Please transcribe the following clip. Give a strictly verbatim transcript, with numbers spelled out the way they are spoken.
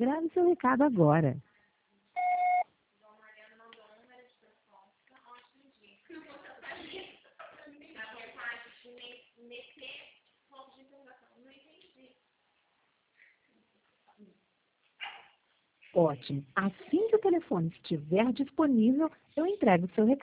Grave seu recado agora. Ótimo. Assim que o telefone estiver disponível, eu entrego o seu recado.